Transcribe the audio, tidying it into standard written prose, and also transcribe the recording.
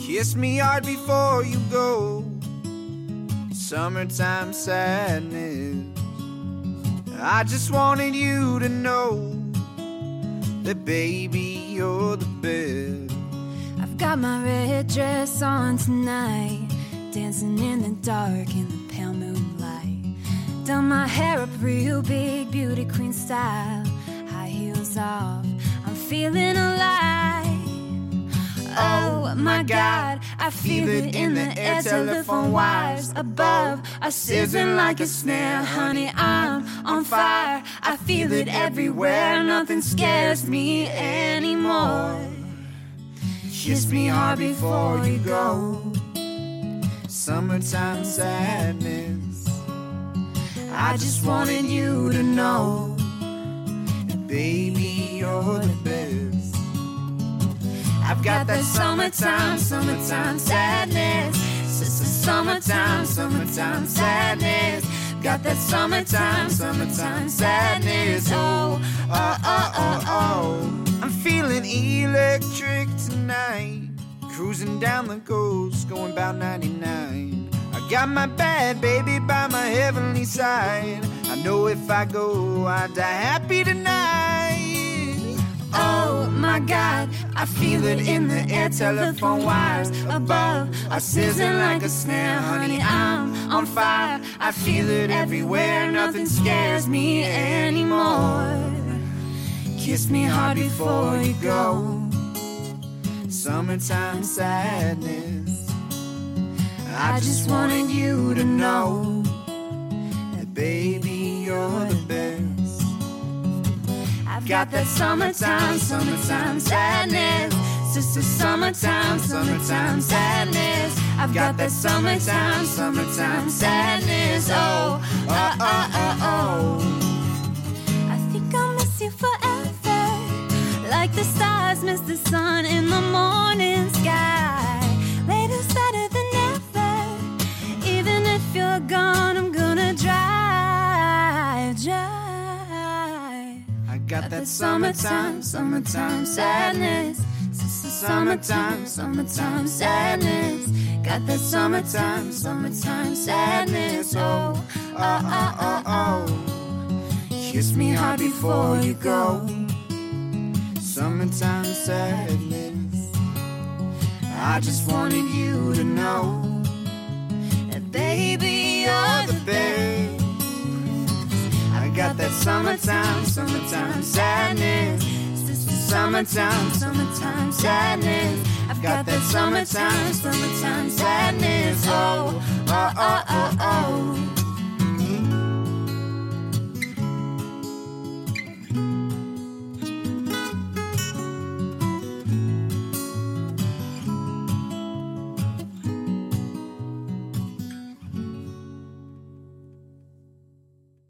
Kiss me hard before you go. Summertime sadness. I just wanted you to know that baby, you're the best. I've got my red dress on tonight, dancing in the dark in the pale moonlight. Done my hair up real big, beauty queen style, high heels off, I'm feeling alive. Oh my God, I feel it in the air. Telephone wires above are sizzling like a snare. Honey, I'm on fire. I feel it everywhere. Nothing scares me anymore. Kiss me hard before you go. Summertime sadness. I just wanted you to know that baby, you're the best. I've got that summertime sadness. Summertime sadness. Got that summertime sadness. Oh, oh, oh, oh, oh. I'm feeling electric tonight. Cruising down the coast, going about 99. I got my bad baby by my heavenly side. I know if I go, I die happy tonight. Oh my God, I feel it in the air. Telephone wires above are sizzling like a snare. Honey, I'm on fire. I feel it everywhere. Nothing scares me anymore. Kiss me hard before you go. Summertime sadness. I just wanted you to know that baby, you're the best. I've got that summertime sadness. Sister, summertime sadness. I've got that summertime sadness. Oh, oh, oh, oh, oh. I think I'll miss you forever, like the stars miss the sun in the morning sky. Later's better than ever. Even if you're gone, I'm gonna drive. Got that summertime sadness. Summertime sadness. Got that summertime sadness. Oh, oh, oh, oh, oh. Kiss me hard before you go. Summertime sadness. I just wanted you to know that baby, you're the best. I got that summertime sadness. Summertime sadness. I've got that summertime sadness. Oh, oh, oh, oh, oh.